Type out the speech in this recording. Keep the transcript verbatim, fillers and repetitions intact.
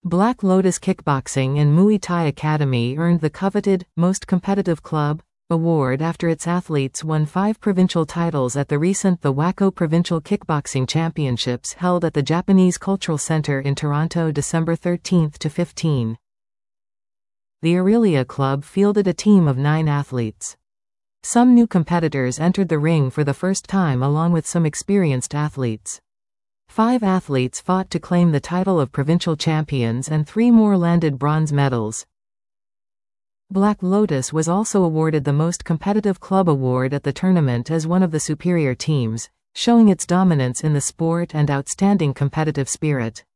Black Lotus Kickboxing and Muay Thai Academy earned the coveted Most Competitive Club award after its athletes won five provincial titles at the recent The Waco Provincial Kickboxing Championships held at the Japanese Cultural Center in Toronto December thirteenth to fifteenth. The Aurelia Club fielded a team of nine athletes. Some new competitors entered the ring for the first time along with some experienced athletes. Five athletes fought to claim the title of provincial champions and three more landed bronze medals. Black Lotus was also awarded the Most Competitive Club award at the tournament as one of the superior teams, showing its dominance in the sport and outstanding competitive spirit.